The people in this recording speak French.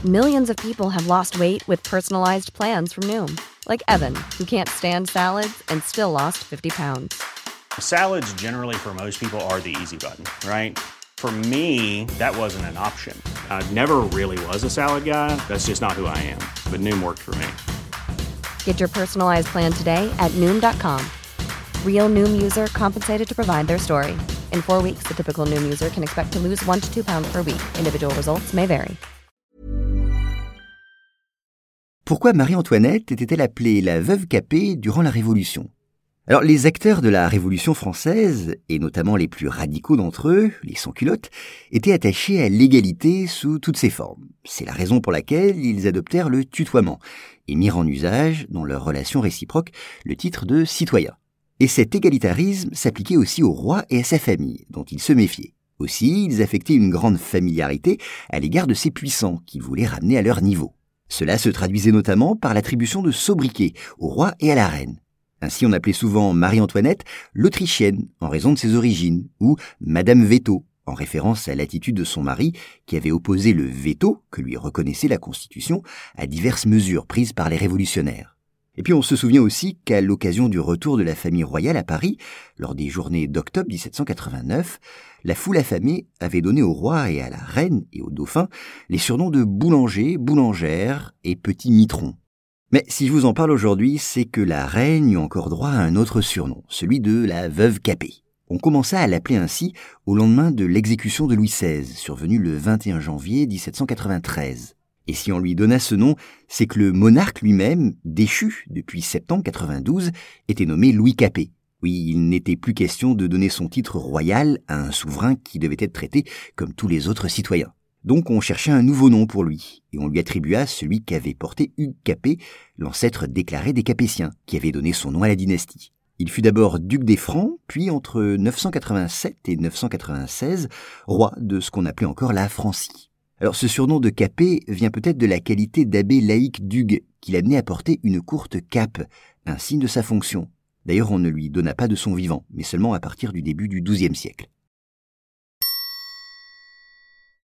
Millions of people have lost weight with personalized plans from Noom. Like Evan, who can't stand salads and still lost 50 pounds. Salads generally for most people are the easy button, right? For me, that wasn't an option. I never really was a salad guy. That's just not who I am. But Noom worked for me. Get your personalized plan today at Noom.com. Real Noom user compensated to provide their story. In 4 weeks, the typical Noom user can expect to lose 1 to 2 pounds per week. Individual results may vary. Pourquoi Marie-Antoinette était-elle appelée la veuve Capet durant la Révolution ? Alors, les acteurs de la Révolution française, et notamment les plus radicaux d'entre eux, les sans-culottes, étaient attachés à l'égalité sous toutes ses formes. C'est la raison pour laquelle ils adoptèrent le tutoiement et mirent en usage, dans leurs relations réciproques, le titre de citoyen. Et cet égalitarisme s'appliquait aussi au roi et à sa famille, dont ils se méfiaient. Aussi, ils affectaient une grande familiarité à l'égard de ces puissants qu'ils voulaient ramener à leur niveau. Cela se traduisait notamment par l'attribution de sobriquets au roi et à la reine. Ainsi, on appelait souvent Marie-Antoinette l'Autrichienne, en raison de ses origines, ou Madame Veto, en référence à l'attitude de son mari, qui avait opposé le veto, que lui reconnaissait la Constitution, à diverses mesures prises par les révolutionnaires. Et puis on se souvient aussi qu'à l'occasion du retour de la famille royale à Paris, lors des journées d'octobre 1789, la foule affamée avait donné au roi et à la reine et au dauphin les surnoms de boulanger, boulangère et petit mitron. Mais si je vous en parle aujourd'hui, c'est que la reine eut encore droit à un autre surnom, celui de la veuve Capet. On commença à l'appeler ainsi au lendemain de l'exécution de Louis XVI, survenue le 21 janvier 1793. Et si on lui donna ce nom, c'est que le monarque lui-même, déchu depuis septembre 92, était nommé Louis Capet. Oui, il n'était plus question de donner son titre royal à un souverain qui devait être traité comme tous les autres citoyens. Donc on cherchait un nouveau nom pour lui, et on lui attribua celui qu'avait porté Hugues Capet, l'ancêtre déclaré des Capétiens, qui avait donné son nom à la dynastie. Il fut d'abord duc des Francs, puis entre 987 et 996, roi de ce qu'on appelait encore la Francie. Alors ce surnom de Capet vient peut-être de la qualité d'abbé laïque d'Hugues, qui l'amenait à porter une courte cape, un signe de sa fonction. D'ailleurs, on ne lui donna pas de son vivant, mais seulement à partir du début du XIIe siècle.